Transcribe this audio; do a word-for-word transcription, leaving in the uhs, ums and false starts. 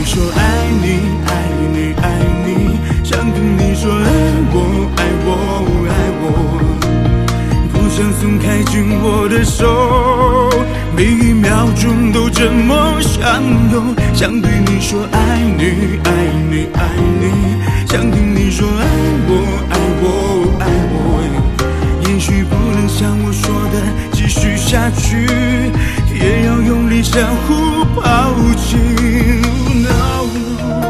说爱你爱你爱你，想听你说爱我爱我爱我，不想松开紧握的手，每一秒钟都这么相拥。想对你说爱你爱你爱你，想听你说爱我爱我爱我，也许不能像我说的继续下去，也要用力相互抛弃。